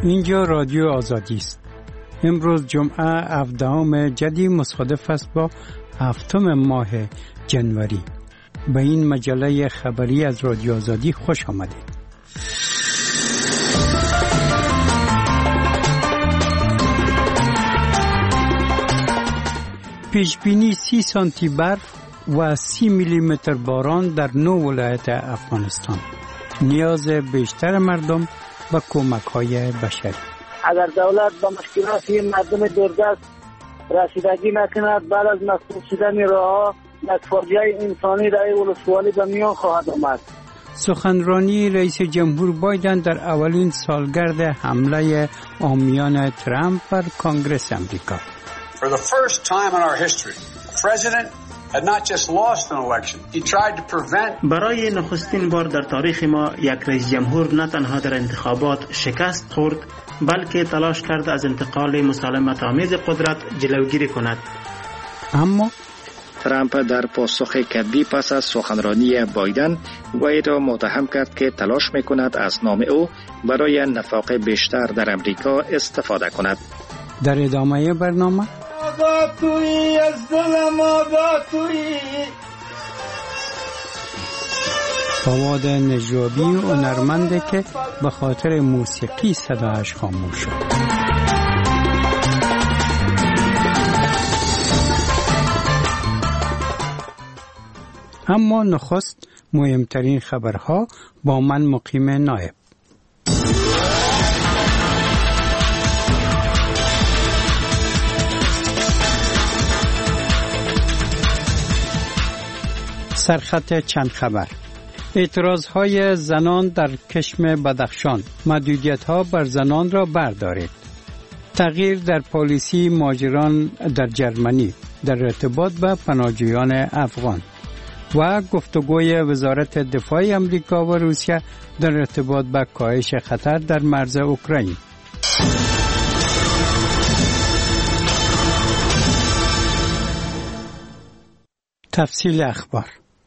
اینجا رادیو آزادی است. امروز جمعه 17 جدی مصادف است با 7 ماه جنوری. به این مجله خبری از رادیو آزادی خوش آمدید. پیشبینی 30 سانتی برف و 30 میلیمتر باران در 9 ولایت افغانستان. نیاز بیشتر مردم به کمک‌های بشری. اگر دولت به مشکلات مردم دوردست رسیدگی نکند، بعد از مسدود شدن راه‌ها یک فاجعه انسانی در ولسوالی به میان خواهد آمد. سخنرانی رئیس جمهور بایدن در اولین سالگرد حمله عامیان ترامپ بر کنگره امریکا. For the first time in our history, the president had not just lost an election, he tried to prevent. برای نخستین بار در تاریخ ما یک رئیس جمهور نه تنها در انتخابات شکست خورد، بلکه تلاش کرد از انتقال مسالمت آمیز قدرت جلوگیری کند. اما ترامپ در پاسخ کدبی پس از سخنرانی بایدن وی را متهم کرد که تلاش میکند از نام او برای نفاق بیشتر در امریکا استفاده کند. در ادامه برنامه فواد نجابی هنرمنده که به خاطر موسیقی صدایش خاموش شد. اما نخست مهمترین خبرها با من مقیم نایب. سرخط چند خبر. اعتراضهای زنان در کشم بدخشان. محدودیت‌ها بر زنان را بردارید. تغییر در پالیسی مهاجران در جرمنی در ارتباط به پناهجویان افغان و گفتگوی وزارت دفاع امریکا و روسیه در ارتباط به کاهش خطر در مرز اوکراین. تفصیل اخبار.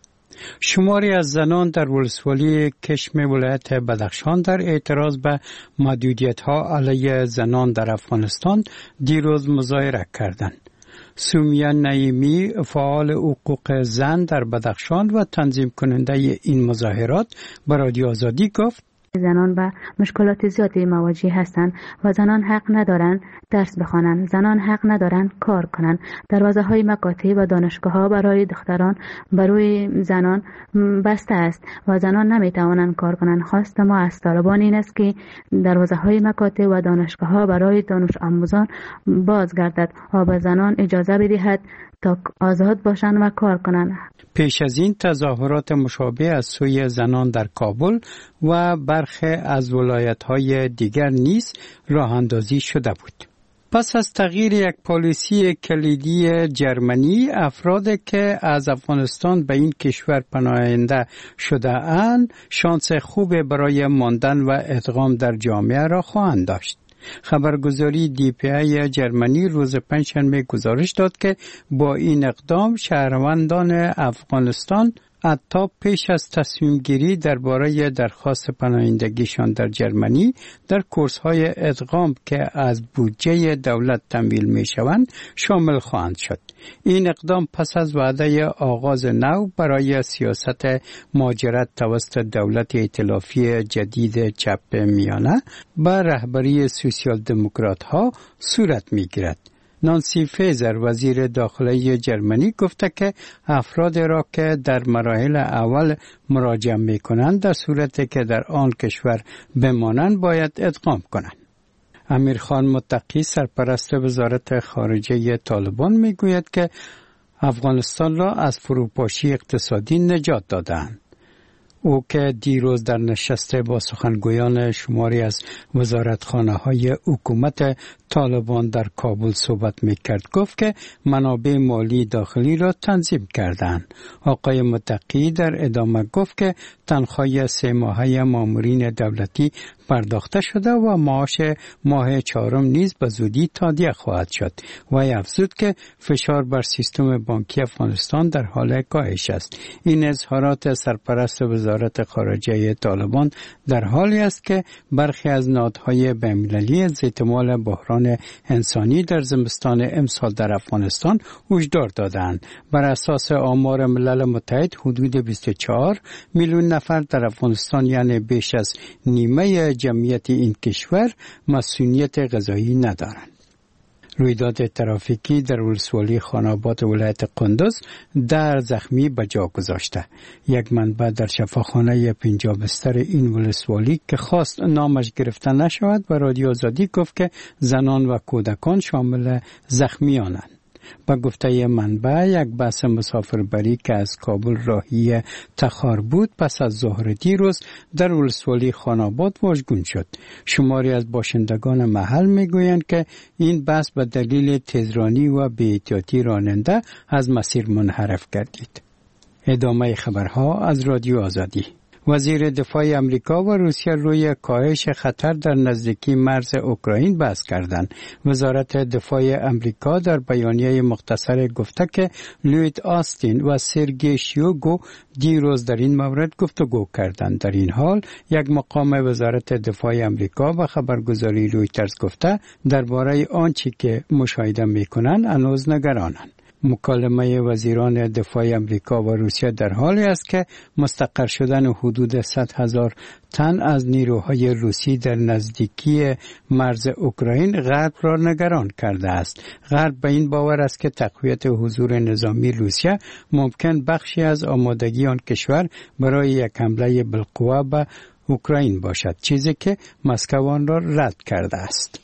شماری از زنان در ولسوالی کشم ولایت بدخشان در اعتراض به محدودیت‌ها علیه زنان در افغانستان دیروز مظاهره کردند. سومیا نعیمی، فعال حقوق زن در بدخشان و تنظیم کننده این مظاهرات، به رادیو آزادی گفت: زنان به مشکلات زیادی مواجه هستند و زنان حق ندارند درس بخوانند، زنان حق ندارند کار کنند. دروازه‌های مکاتب و دانشگاه‌ها برای دختران برای زنان بسته است و زنان نمی‌توانند کار کنند. خواست ما از طالبان این است که دروازه‌های مکاتب و دانشگاه‌ها برای دانش آموزان باز گردد و به زنان اجازه بدهد تا آزاد باشند و کار کنند. پیش از این تظاهرات مشابه از سوی زنان در کابل و برخی از ولایت‌های دیگر نیز راه اندازی شده بود. پس از تغییر یک پالیسی کلیدی جرمنی، افرادی که از افغانستان به این کشور پناهنده شده اند، شانس خوب برای ماندن و ادغام در جامعه را خواهند داشت. خبرگزاری DPA جرمنی روز پنجشنبه گزارش داد که با این اقدام شهروندان افغانستان حتی پیش از تصمیم گیری درباره درخواست پناهندگیشان در جرمنی در کورس‌های ادغام که از بودجه دولت تمویل می‌شوند شامل خواهند شد. این اقدام پس از وعده آغاز نو برای سیاست مهاجرت توسط دولت ائتلافی جدید چپ میانه به رهبری سوسیال دموکرات‌ها صورت می‌گیرد. نانسی فیزر وزیر داخلی جرمنی گفته که افراد را که در مراحل اول مراجعه می کنند در صورتی که در آن کشور بمانند باید ادغام کنند. امیرخان متقی سرپرست وزارت خارجه طالبان می گوید که افغانستان را از فروپاشی اقتصادی نجات دادند. او که دیروز در نشست با سخنگویان شماری از وزارتخانه‌های حکومت طالبان در کابل صحبت می‌کرد، گفت که منابع مالی داخلی را تنظیم کردند. آقای متقی در ادامه گفت که تنخواه 3 ماهه مامورین دولتی پرداخته شده و معاش ماه 4 نیز به زودی تادیه خواهد شد. و افزود که فشار بر سیستم بانکی افغانستان در حال کاهش است. این اظهارات سرپرست وزارت خارجه طالبان در حالی است که برخی از نهادهای بین‌المللی از احتمال بحران انسانی در زمستان امسال در افغانستان هشدار دادند. بر اساس آمار ملل متحد حدود 24 میلیون نفر در افغانستان، یعنی بیش از نیمه جمعیت این کشور، مسئولیت غذایی ندارند. رویداد ترافیکی در ولسوالی خاناباد ولایت قندوز در زخمی به جا گذاشته. یک منبع در شفاخانه 50 بستر این ولسوالی که خواست نامش گرفته نشود به رادیو آزادی گفت که زنان و کودکان شامل زخمیانند. با گفته منبع یک بس مسافربری که از کابل راهی تخار بود پس از ظهر دیروز در ولسوالی خاناباد واژگون شد. شماری از باشندگان محل میگویند که این بس به دلیل تیزرانی و بی‌احتیاطی راننده از مسیر منحرف گردید. ادامه خبرها از رادیو آزادی. وزیر دفاع امریکا و روسیه روی کاهش خطر در نزدیکی مرز اوکراین بحث کردند. وزارت دفاع امریکا در بیانیه مختصر گفته که لوید آستین و سرگئی شویگو دیروز در این مورد گفتگو کردند. در این حال یک مقام وزارت دفاع امریکا و خبرگزاری رویترز گفته درباره آنچه که مشاهده می‌کنند هنوز نگرانند. مکالمه وزیران دفاع امریکا و روسیه در حالی است که مستقر شدن حدود 100,000 تن از نیروهای روسی در نزدیکی مرز اوکراین غرب را نگران کرده است. غرب به این باور است که تقویت حضور نظامی روسیه ممکن بخشی از آمادگی آن کشور برای یک حمله بالقوه به اوکراین باشد، چیزی که مسکو آن را رد کرده است.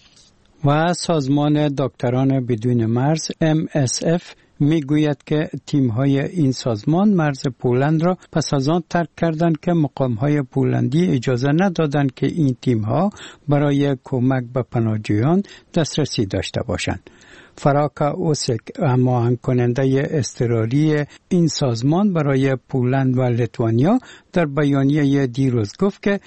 و سازمان دکتران بدون مرز MSF میگوید که تیم‌های این سازمان مرز پولند را پس از آن ترک کردند که مقام‌های پولندی اجازه ندادند که این تیم‌ها برای کمک به پناهجویان دسترسی داشته باشند. فراکا اوسک، هماهنگ کننده اضطراری این سازمان برای پولند و لیتوانیا، در بیانیه دیروز گفت که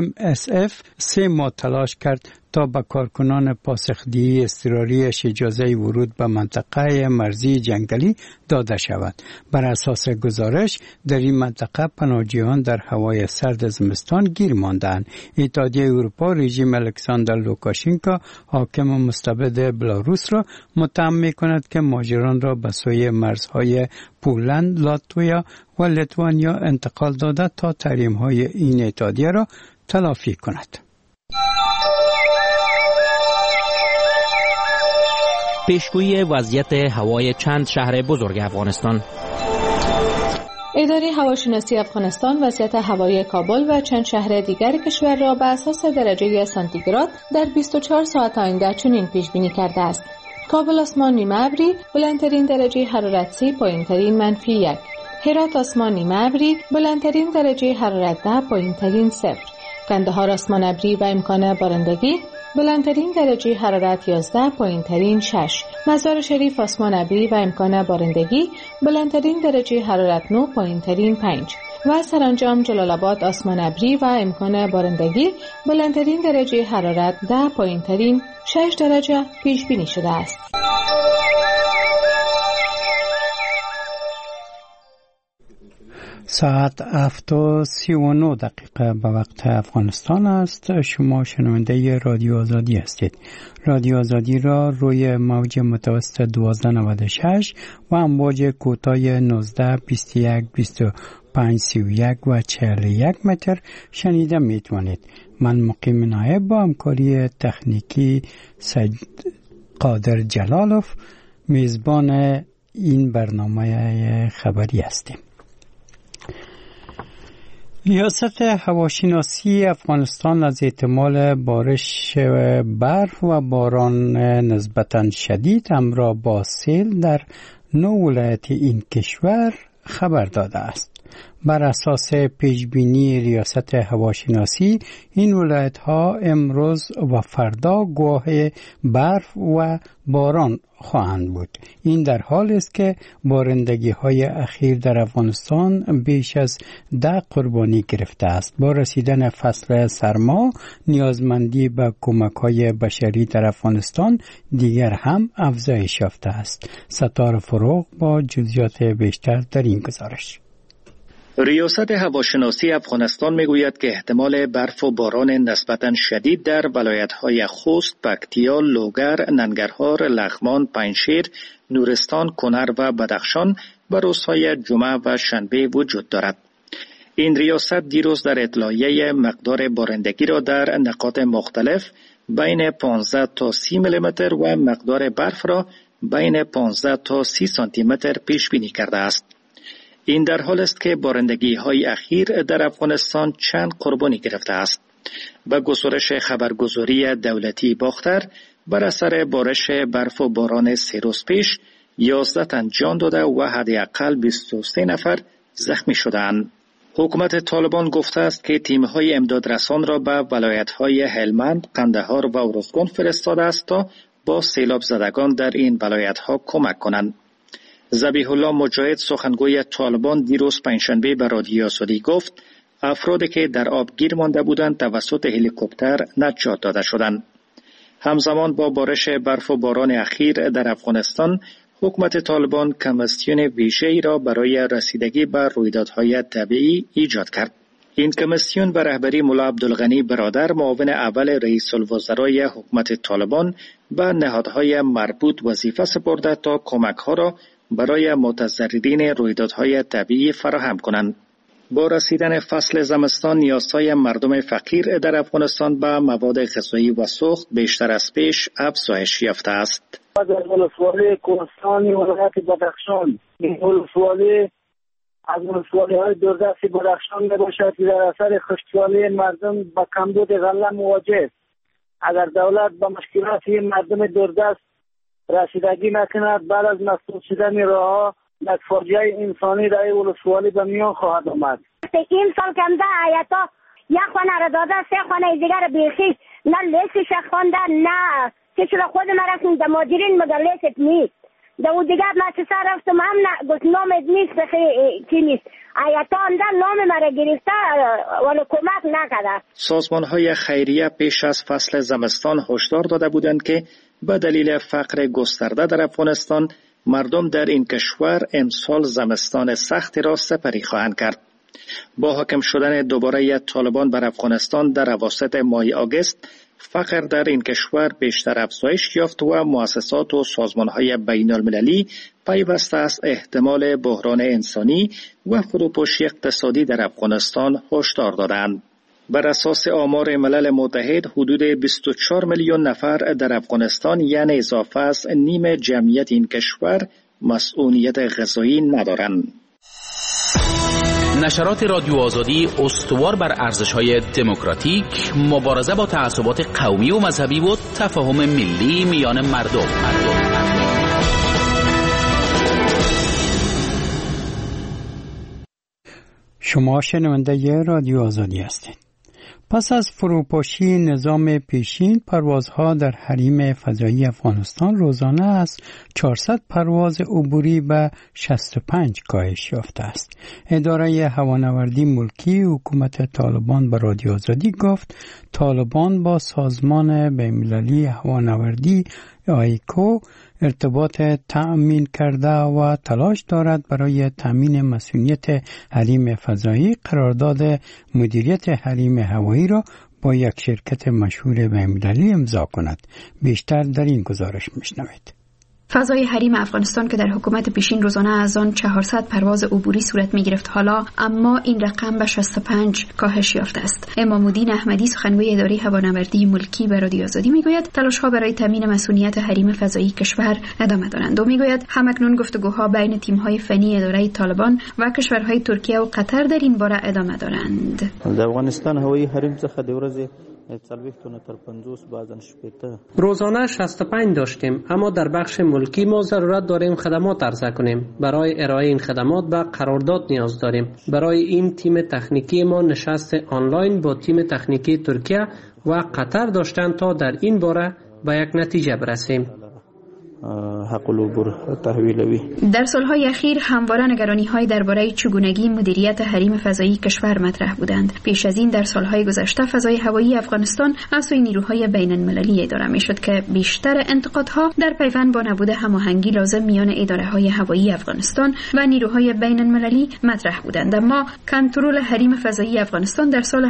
MSF 3 ماه تلاش کرد تا به کارکنان پاسخدهی اضطراریش اجازه ورود به منطقه مرزی جنگلی داده شود. بر اساس گزارش در این منطقه پناهجویان در هوای سرد زمستان گیر ماندند. اتحادیه اروپا رژیم الکساندر لوکاشنکو حاکم مستبد بلاروس را متهم می‌کند که مهاجران را به سوی مرزهای پولند، لاتویا و لیتوانیا انتقال داده تا تحریم‌های این اتحادیه را تلافی کند. پیشگویی وضعیت هوای چند شهر بزرگ افغانستان. اداره هواشناسی افغانستان وضعیت هوایی کابل و چند شهر دیگر کشور را بر اساس درجه سانتیگراد در 24 ساعت آینده چنین پیش بینی کرده است: کابل آسمان نیمه ابری، بلندترین درجه حرارت 30، پایینترین -1. هرات آسمان نیمه ابری، بلندترین درجه حرارت 10، پایینترین 0. قندهار آسمان ابری و امکان بارندگی، بلندترین درجه حرارت 11، پایینترین 6. مزار شریف آسمان ابری و امکان بارندگی، بلندترین درجه حرارت 9، پایینترین 5. و سرانجام جلال آباد آسمان ابری و امکان بارندگی، بلندترین درجه حرارت 10، پایینترین 6 درجه پیش بینی شده است. ساعت 7:39 به وقت افغانستان است. شما شنونده رادیو آزادی هستید. رادیو آزادی را روی موج متوسط 1296 و امواج کوتاه 19 21 25 31 و 41 متر شنیده میتوانید. من مقیم نایب با همکاری تکنیکی قادر جلالوف میزبان این برنامه خبری هستیم. ریاست هواشناسی افغانستان از احتمال بارش برف و باران نسبتاً شدید همراه با سیل در 9 ولایت این کشور خبر داده است. بر اساس پیشبینی ریاست هواشناسی این ولایت ها امروز و فردا گواه برف و باران خواهند بود. این در حال است که بارندگی های اخیر در افغانستان بیش از 10 قربانی گرفته است. با رسیدن فصل سرما نیازمندی به کمک های بشری در افغانستان دیگر هم افزایش یافته است. ستار فروغ با جزئیات بیشتر در این گزارش. ریاست هواشناسی افغانستان میگوید که احتمال برف و باران نسبتاً شدید در ولایت‌های خوست، پکتیا، لوگر، ننگرهار، لغمان، پنجشیر، نورستان، کنر و بدخشان به روزهای جمعه و شنبه وجود دارد. این ریاست دیروز در اطلاعیه مقدار بارندگی را در نقاط مختلف بین 15 تا 30 میلیمتر و مقدار برف را بین 15 تا 30 سانتی متر پیش بینی کرده است. این در حال است که بارندگی های اخیر در افغانستان چند قربانی گرفته است. به گزارش خبرگزاری دولتی باختر، بر اثر بارش برف و باران 3 روز پیش 11 تن جان داده و حداقل 23 نفر زخمی شدند. حکومت طالبان گفته است که تیم‌های امدادرسان را به ولایت‌های هلمند، قندهار و ارزگان فرستاده است تا با سیلاب زدگان در این ولایت‌ها کمک کنند. ذبیح الله مجاهد سخنگوی طالبان دیروز پنجشنبه به رادیو آزادی گفت افرادی که در آب گیر مانده بودند توسط هلیکوپتر نجات داده شدند. همزمان با بارش برف و باران اخیر در افغانستان، حکومت طالبان کمیسیون ویژه‌ای را برای رسیدگی به رویدادهای طبیعی ایجاد کرد. این کمیسیون به رهبری ملا عبدالغنی برادر معاون اول رئیس الوزرای حکومت طالبان به نهادهای مربوط وظیفه سپرده تا کمک‌ها را برای متضررین رویدادهای طبیعی فراهم کنند. با رسیدن فصل زمستان نیازهای مردم فقیر در افغانستان به مواد غذایی و سوخت بیشتر از پیش افزایش یافته است. از ولسوالی کوهستانی ولایت بدخشان، این ولسوالی از ولسوالی‌های دوردست بدخشان میباشد که در اثر خشکسالی مردم با کمبود غله مواجه است. اگر دولت با مشکلات مردم دوردست رسیدگی نکند، بعد از مسدود شدن راه‌ها یک فاجعه انسانی در این ولسوالی به میان خواهد آمد. این سال کمده آیتا یک خانه را داده، 3 خانه دیگر بیخی نه لیسش خواندن نه چه شده خود ما رفتیم در ماجرین مگر لیست نیست. در اون دیگر مؤسسه رفتم هم گفت نامت نیست کی نیست. آیتا اندر نام مرا گرفته ولی کمک نکرده. سازمان‌های خیریه پیش از فصل زمستان هشدار داده بودند که به دلیل فقر گسترده در افغانستان مردم در این کشور امسال زمستان سختی را سپری خواهند کرد. با حاکم شدن دوباره طالبان بر افغانستان در اواسط ماه آگوست، فقر در این کشور بیشتر افزایش یافت و مؤسسات و سازمان‌های بین‌المللی پیوسته از احتمال بحران انسانی و فروپاشی اقتصادی در افغانستان هشدار دادند. بر اساس آمار ملل متحد حدود 24 میلیون نفر در افغانستان یعنی اضافه از نیم جمعیت این کشور مسئولیت غذایی ندارند. نشرات رادیو آزادی استوار بر ارزش‌های دموکراتیک، مبارزه با تعصبات قومی و مذهبی و تفاهم ملی میان مردم. شما شنونده رادیو آزادی هستید. پس از فروپاشی نظام پیشین، پروازها در حریم فضایی افغانستان روزانه از 400 پرواز عبوری به 65 کاهش یافته است. اداره هوانوردی ملکی حکومت طالبان به رادیو آزادی گفت طالبان با سازمان بین‌المللی هوانوردی آیکو ارتباط تأمین کرده و تلاش دارد برای تأمین مسئولیت حریم فضایی قرارداد مدیریت حریم هوایی را با یک شرکت مشهور بین‌المللی امضا کند. بیشتر در این گزارش میشنوید. فضای حریم افغانستان که در حکومت پیشین روزانه از آن 400 پرواز عبوری صورت می‌گرفت، حالا اما این رقم به 65 کاهش یافته است. امام‌الدین احمدی سخنگوی اداره هوانوردی ملکی به رادیو آزادی میگوید تلاش‌ها برای تامین مسئولیت حریم فضایی کشور ادامه دارند و میگوید همکنون گفتگوها بین تیم‌های فنی اداره طالبان و کشورهای ترکیه و قطر در این باره ادامه دارند. در افغانستان هوایی حریم څخه د ورځې روزانه 65 داشتیم، اما در بخش ملکی ما ضرورت داریم خدمات عرضه کنیم. برای ارائه این خدمات به قرارداد نیاز داریم. برای این تیم تکنیکی ما نشست آنلاین با تیم تکنیکی ترکیه و قطر داشتند تا در این باره به یک نتیجه برسیم. در سالهای اخیر همواره نگرانی‌های درباره چگونگی مدیریت حریم فضایی کشور مطرح بودند. پیش از این در سالهای گذشته فضای هوایی افغانستان از سوی نیروهای بین‌المللی اداره می‌شد که بیشتر انتقادها در پیوند با نبود هماهنگی لازم میان اداره‌های هوایی افغانستان و نیروهای بین‌المللی مطرح بودند. اما کنترل حریم فضایی افغانستان در سال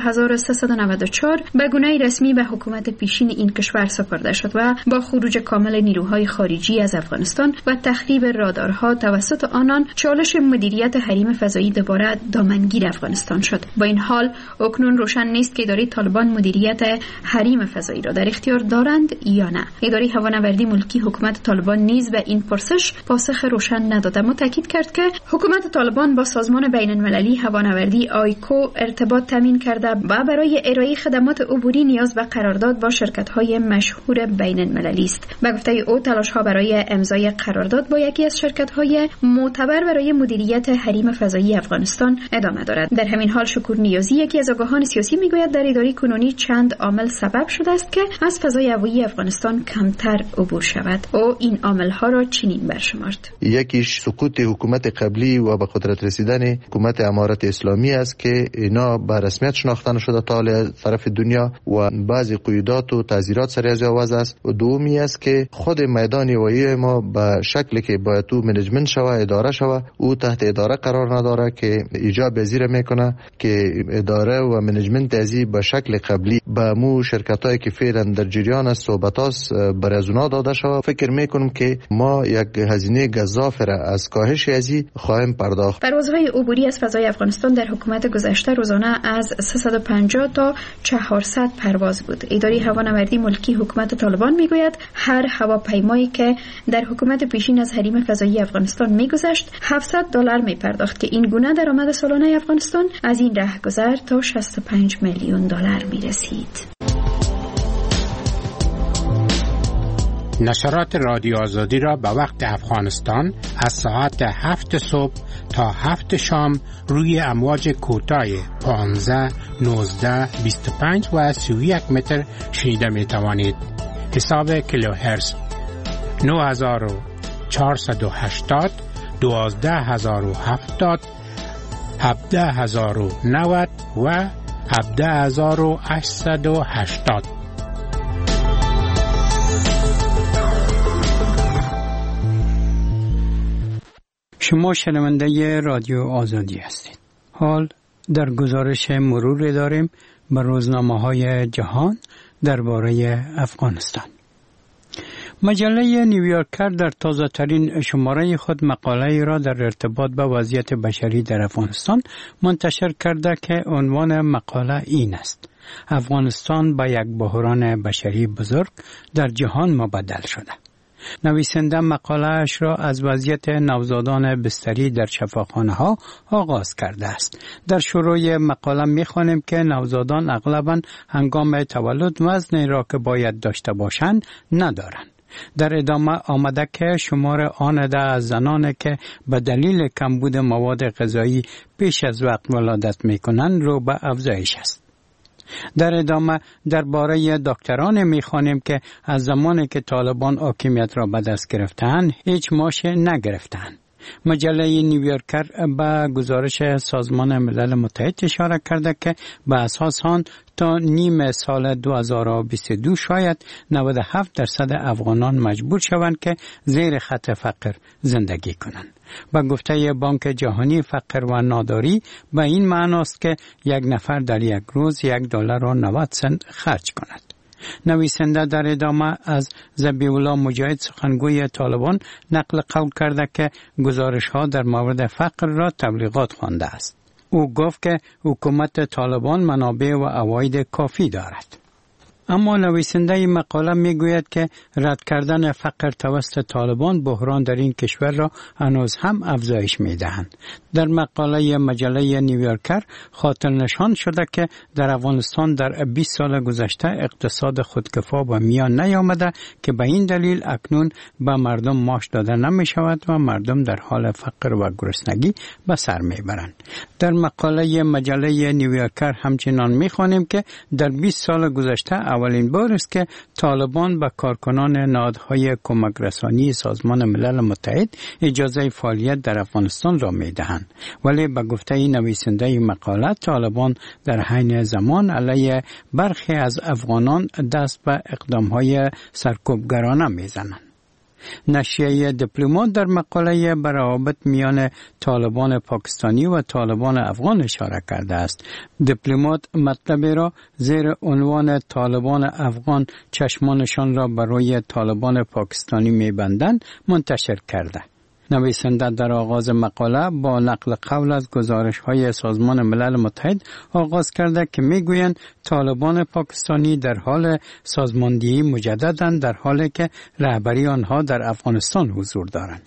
1394 به گونه‌ای رسمی به حکومت پیشین این کشور سپرده شد و با خروج کامل نیروهای خارجی از افغانستان و تخریب رادارها توسط آنان چالش مدیریت حریم فضایی دوباره دامنگیر افغانستان شد. با این حال اکنون روشن نیست که اداره طالبان مدیریت حریم فضایی را در اختیار دارند یا نه. اداره هوانوردی ملکی حکومت طالبان نیز به این پرسش پاسخ روشن نداد، اما تاکید کرد که حکومت طالبان با سازمان بین‌المللی هوانوردی آیکو ارتباط تامین کرده و برای ارائه خدمات عبوری نیاز به قرارداد با شرکت‌های مشهور بین‌المللی است. به گفته او تلاش‌ها برای امضای قرارداد با یکی از شرکت‌های معتبر برای مدیریت حریم فضایی افغانستان ادامه دارد. در همین حال شکور نیازی، یکی از آگاهان سیاسی، میگوید در اداره کنونی چند عامل سبب شده است که از فضای هوایی افغانستان کمتر عبور شود. او این عامل‌ها را چنین برشمرد: یکیش سقوط حکومت قبلی و به قدرت رسیدن حکومت امارت اسلامی است که اینا به رسمیت شناخته نشده تا طرف دنیا و بعضی قیودات و تعزیرات سر از آواز است. و دومی است که خود میدان هوایی ما به شکلی که باید تو منیجمنت شوه، اداره شوه، او تحت اداره قرار نداره که ایجاب پذیر میکنه که اداره و منیجمنت ازی به شکل قبلی به مو شرکتایی که فعلا در جریان است صحبت است بر از اونا داده شوه. فکر میکنم که ما یک هزینه گزاف را از کاهش ازی خواهیم پرداخت. پروازهای عبوری از فضای افغانستان در حکومت گذشته روزانه از 350 تا 400 پرواز بود. اداره هوانوردی ملکی حکومت طالبان میگوید هر هواپیمایی که در حکومت پیشین از حریم فضایی افغانستان میگذشت $700 میپرداخت که این گونه درآمد سالانه افغانستان از این رهگذر تا $65 میلیون میرسید. نشرات رادیو آزادی را به وقت افغانستان از ساعت 7 صبح تا 7 شام روی امواج کوتاه 15, 19, 25 و 31 متر شنیده می توانید. حساب کیلوهرتز 9480, 12070, 17090 و 17880. شما شنونده رادیو آزادی هستید. حال در گزارش مرور داریم بر روزنامه‌های جهان درباره افغانستان. مجله نیویورکر در تازه‌ترین شماره خود مقاله‌ای را در ارتباط با وضعیت بشری در افغانستان منتشر کرده که عنوان مقاله این است: افغانستان به یک بحران بشری بزرگ در جهان مبدل شده. نویسنده مقاله‌اش را از وضعیت نوزادان بستری در شفاخانه‌ها آغاز کرده است. در شروع مقاله می‌خوانیم که نوزادان اغلباً هنگام تولد وزنی را که باید داشته باشند ندارند. در ادامه آمده که شمار آن از زنان که به دلیل کمبود مواد غذایی پیش از وقت ولادت می‌کنند رو به افزایش است. در ادامه درباره دکتران می‌خوانیم که از زمانی که طالبان حاکمیت را به دست گرفتند هیچ معاش نگرفتند. مجله نیویورکر به گزارش سازمان ملل متحد اشاره کرده که به اساس آن تا نیم سال 2022 شاید 97% افغانان مجبور شوند که زیر خط فقر زندگی کنند. با گفته بانک جهانی فقر و ناداری به این معنی است که یک نفر در یک روز $1.90 خرج کند. نویسنده در ادامه از ذبیح الله مجاهد سخنگوی طالبان نقل قول کرده که گزارش‌ها در مورد فقر را تبلیغات خوانده است. او گفت که حکومت طالبان منابع و عواید کافی دارد. اما نویسنده مقاله میگوید که رد کردن فقر توسط طالبان بحران در این کشور را هنوز هم افزایش میدهند. در مقاله مجله نیویورکر خاطر نشان شده که در افغانستان در 20 سال گذشته اقتصاد خودکفا به میان نیامده که به این دلیل اکنون به مردم معاش داده نمی شود و مردم در حال فقر و گرسنگی به سر می برند. در مقاله مجله نیویورکر همچنان می خوانیم که در 20 سال گذشته اولین بار است که طالبان به کارکنان نهادهای کمک رسانی سازمان ملل متحد اجازه فعالیت در افغانستان را می دهند. ولی به گفته نویسنده مقاله طالبان در حین زمان علیه برخی از افغانان دست به اقدامهای سرکوبگرانه می زنند. نشریه دیپلمات در مقاله بر روابط میان طالبان پاکستانی و طالبان افغان اشاره کرده است. دیپلمات مطلبی را زیر عنوان طالبان افغان چشمانشان را برای طالبان پاکستانی می‌بندند منتشر کرده. نویسنده در آغاز مقاله با نقل قول از گزارش‌های سازمان ملل متحد آغاز کرده که می‌گویند طالبان پاکستانی در حال سازماندهی مجددند در حالی که رهبری آنها در افغانستان حضور دارند.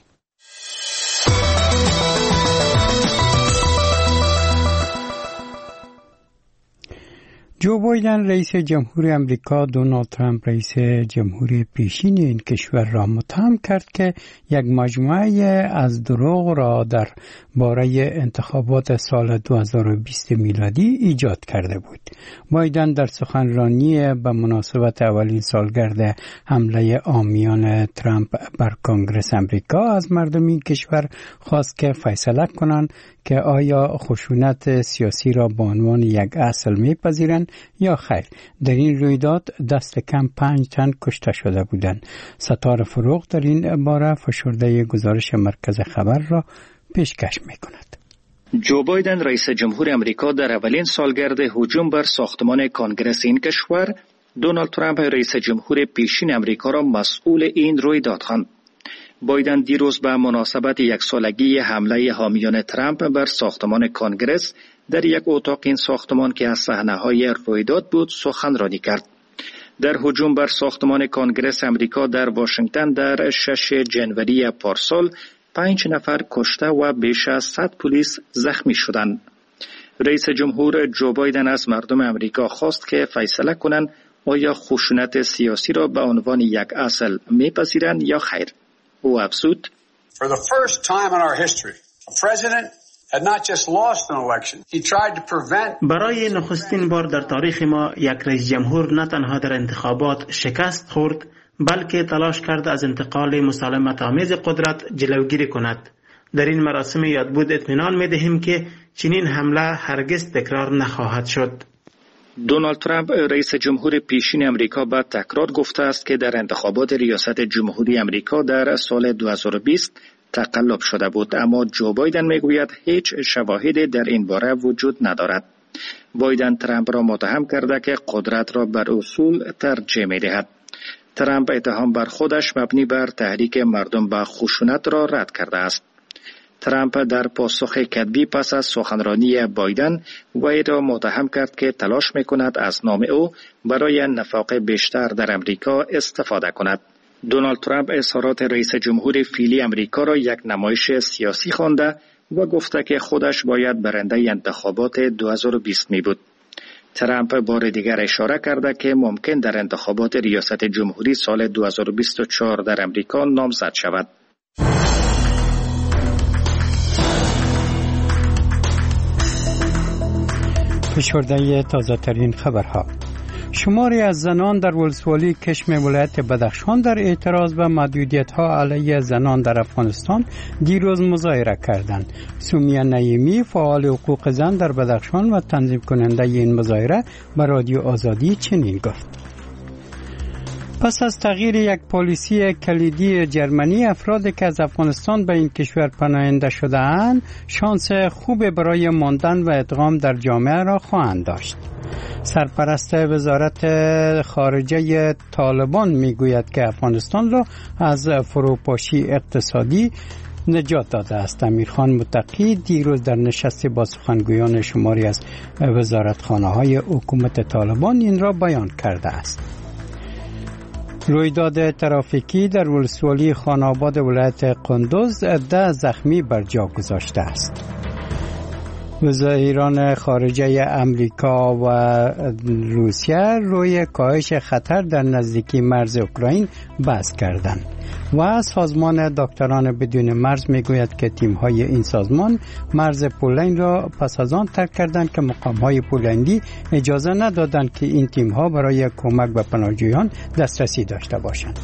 جو بایدن رئیس جمهور امریکا دونالد ترامپ رئیس جمهوری پیشین این کشور را متهم کرد که یک مجموعه از دروغ را در باره انتخابات سال 2020 میلادی ایجاد کرده بود. بایدن در سخنرانی به مناسبت اولین سالگرد حمله عامیان ترامپ بر کنگره امریکا از مردم این کشور خواست که فیصله کنند که آیا خشونت سیاسی را به عنوان یک اصل میپذیرند یا خیر. در این رویداد دست کم 5 تن کشته شده بودند. ستاره فروغ در این باره فشرده گزارش مرکز خبر را پیشکش میکند. جو بایدن رئیس جمهور امریکا در اولین سالگرد هجوم بر ساختمان کنگره این کشور دونالد ترامپ رئیس جمهور پیشین امریکا را مسئول این رویداد خواند. بایدن دیروز به مناسبت 1 سالگی حمله حامیان ترامپ بر ساختمان کنگرس در یک اتاق این ساختمان که از صحنه‌های رویداد بود سخنرانی کرد. در هجوم بر ساختمان کنگرس امریکا در واشنگتن در 6 جنوری پارسال 5 نفر کشته و بیش از 100 پلیس زخمی شدند. رئیس جمهور جو بایدن از مردم امریکا خواست که فیصله کنند آیا خشونت سیاسی را به عنوان یک اصل میپذیرند یا خیر. او افزود: For the first time in our history, a president had not just lost an election, he tried to prevent. برای نخستین بار در تاریخ ما یک رئیس جمهور نه تنها در انتخابات شکست خورد بلکه تلاش کرد از انتقال مسالمت‌آمیز قدرت جلوگیری کند. در این مراسم یادبود اطمینان می‌دهیم که چنین حمله هرگز تکرار نخواهد شد. دونالد ترامپ رئیس جمهور پیشین امریکا با تکرار گفته است که در انتخابات ریاست جمهوری امریکا در سال 2020 تقلب شده بود، اما جو بایدن میگوید هیچ شواهدی در این باره وجود ندارد. بایدن ترامپ را متهم کرده که قدرت را بر اصول ترجیح می‌دهد. ترامپ اتهام بر خودش مبنی بر تحریک مردم به خشونت را رد کرده است. ترامپ در پاسخ کتبی پس از سخنرانی بایدن وی را متهم کرد که تلاش می‌کند از نام او برای نفاق بیشتر در امریکا استفاده کند. دونالد ترامپ اظهارات رئیس جمهور فعلی امریکا را یک نمایش سیاسی خوانده و گفته که خودش باید برنده انتخابات 2020 می بود. ترامپ بار دیگر اشاره کرده که ممکن در انتخابات ریاست جمهوری سال 2024 در امریکا نامزد شود. فشرده تازه ترین خبرها. شماری از زنان در ولسوالی کشم ولایت بدخشان در اعتراض به محدودیت‌ها علیه زنان در افغانستان دیروز مظاهره کردند. سومیه نعیمی فعال حقوق زن در بدخشان و تنظیم کننده این مظاهره به رادیو آزادی چنین گفت: پس از تغییر یک پالیسی کلیدی جرمنی، افرادی که از افغانستان به این کشور پناهنده شده‌اند شانس خوب برای ماندن و ادغام در جامعه را خواهند داشت. سرپرست وزارت خارجه طالبان میگوید که افغانستان را از فروپاشی اقتصادی نجات داده است. امیرخان متقی دیروز در نشستی با سخنگویان شماری از وزارتخانه‌های حکومت طالبان این را بیان کرده است. رویداد ترافیکی در ولسوالی خان آباد ولایت قندوز 10 زخمی بر جا گذاشته است. وزیران خارجه امریکا و روسیه روی کاهش خطر در نزدیکی مرز اوکراین بحث کردند و سازمان دکتران بدون مرز میگوید که تیم‌های این سازمان مرز پولند را پس از آن ترک کردند که مقام‌های پولندی اجازه ندادند که این تیم‌ها برای کمک به پناهجویان دسترسی داشته باشند.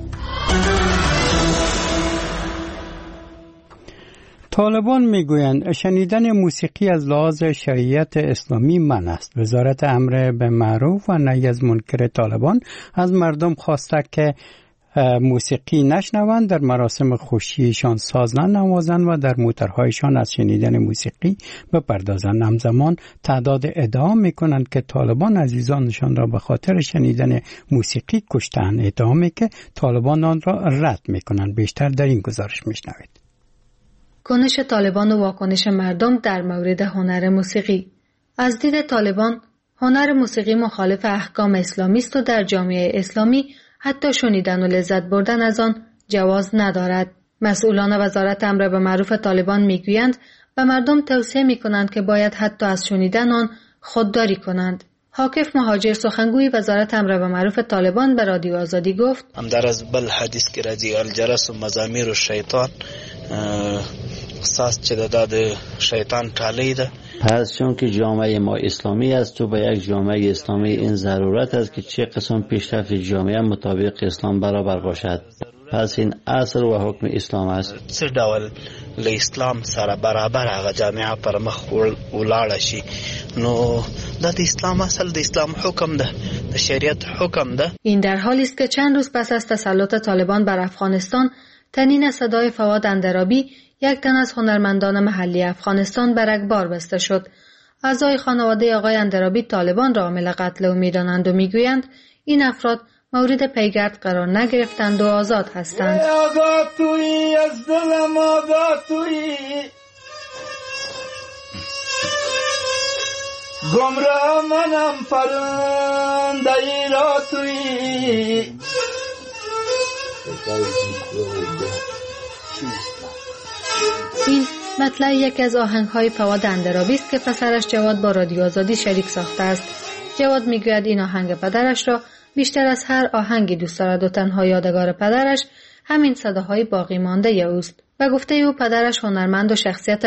طالبان میگویند شنیدن موسیقی از لحاظ شریعت اسلامی منع است. وزارت امر به معروف و نهی از منکر طالبان از مردم خواسته که موسیقی نشنوند، در مراسم خوشیشان ساز ننوازند و در موترهایشان از شنیدن موسیقی بپردازند. همزمان تعداد ادعا میکنند که طالبان عزیزانشان را به خاطر شنیدن موسیقی کشتند، ادعامی که طالبان آن را رد میکنند. بیشتر در این گزارش میشنوید. کنش طالبان و واکنش مردم در مورد هنر موسیقی. از دید طالبان، هنر موسیقی مخالف احکام اسلامی است و در جامعه اسلامی حتی شنیدن و لذت بردن از آن جواز ندارد. مسئولان وزارت امر به معروف طالبان میگویند و مردم توصیه میکنند که باید حتی از شنیدن آن خودداری کنند. حاکف مهاجر سخنگوی وزارت امر به معروف طالبان به رادیو آزادی گفت: هم در از بل حدیث که رضی الجرس و مزامیر و شیطان ساز چه داد شیطان ټالی ده. پس چون که جامعه ما اسلامی است و به یک جامعه اسلامی این ضرورت است که چه قسم پیشرفت جامعه مطابق اسلام برابر باشد. پس این اصل و حکم اسلام است. څه ډول له اسلام سره برابر هغه جامعه پر مخ ولاړ شي. نو د اسلام اصل د اسلام حکم ده، د شریعت حکم ده. این در حالی است که چند روز پس از تسلط طالبان بر افغانستان، تنین صدای فواد اندرابی، یک تن از هنرمندان محلی افغانستان، برگبار بسته شد. اعضای خانواده آقای اندرابی طالبان را عامل قتل او می‌دانند و میگویند این افراد مورد پیگرد قرار نگرفتند و آزاد هستند. گمراه منم پرنده ای را توی این مطلع یکی از آهنگ‌های فواد اندرابی است که پسرش جواد با رادیو آزادی شریک ساخته است. جواد میگوید این آهنگ پدرش را بیشتر از هر آهنگی دوست دارد و تنها یادگار پدرش همین صداهای باقی مانده اوست. و گفته او پدرش هنرمند و شخصیت